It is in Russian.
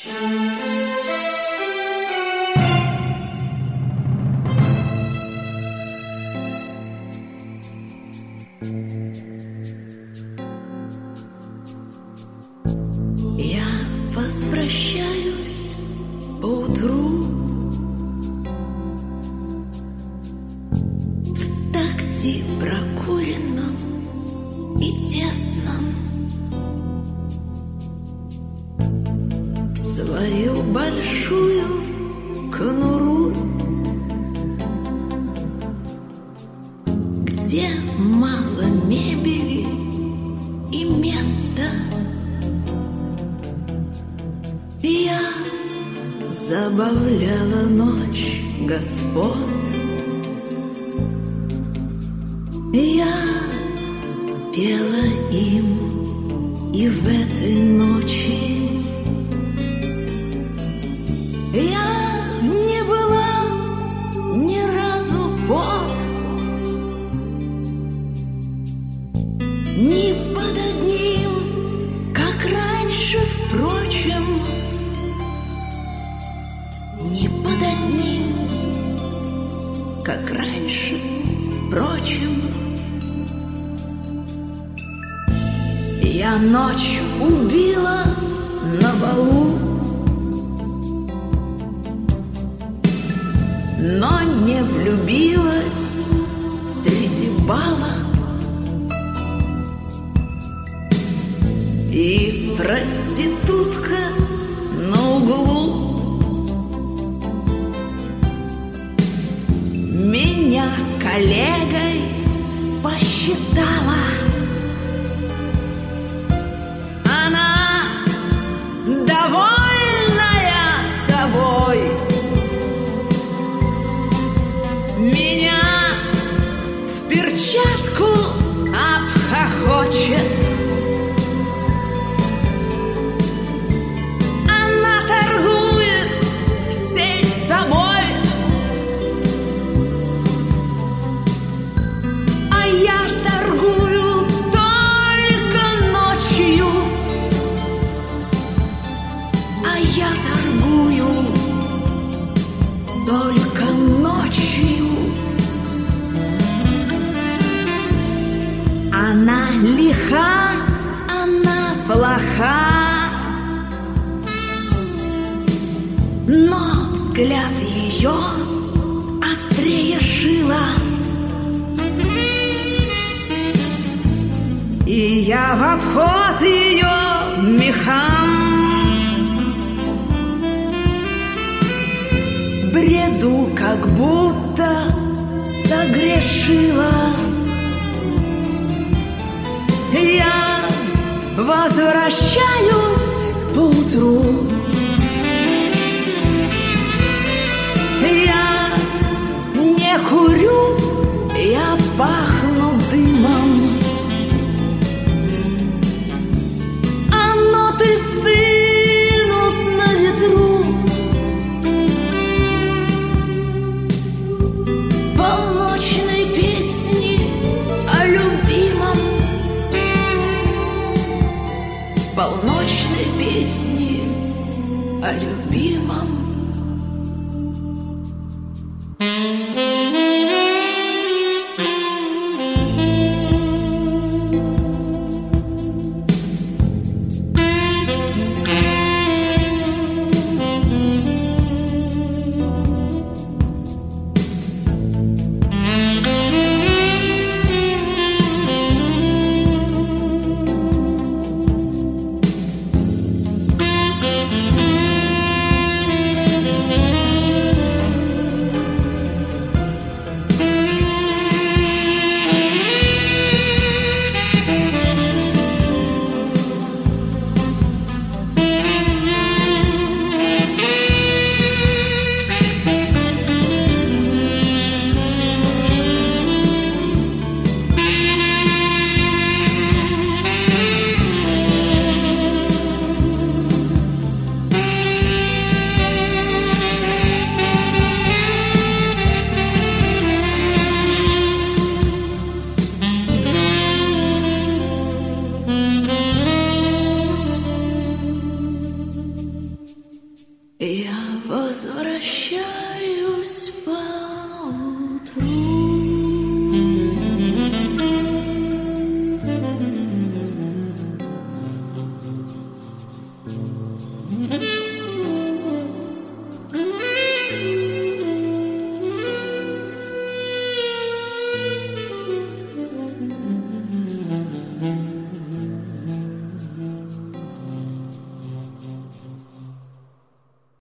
Я возвращаюсь поутру в такси прокуренном и тесном, в свою большую конуру, где мало мебели и места. Я забавляла ночь господ. Я пела им и в этой ночи. Я не была ни разу под, ни под одним, как раньше, впрочем, ни под одним, как раньше, впрочем. Я ночь убила на балу, но не влюбилась среди бала. И проститутка на углу меня коллегой посчитала. Она, довольная собой, меня в перчатку обхохочет. Она торгует всей собой, а я торгую только ночью. А я торгую только ночью. Она лиха, она плоха, но взгляд ее острее шила. И я в обход ее мехам бреду, как будто согрешила. Я возвращаюсь поутру. Я не курю, я пахну дымом. А ноты стынут на ветру. Полночной песни о любимом. Полночной песни о любимом. возвращайся.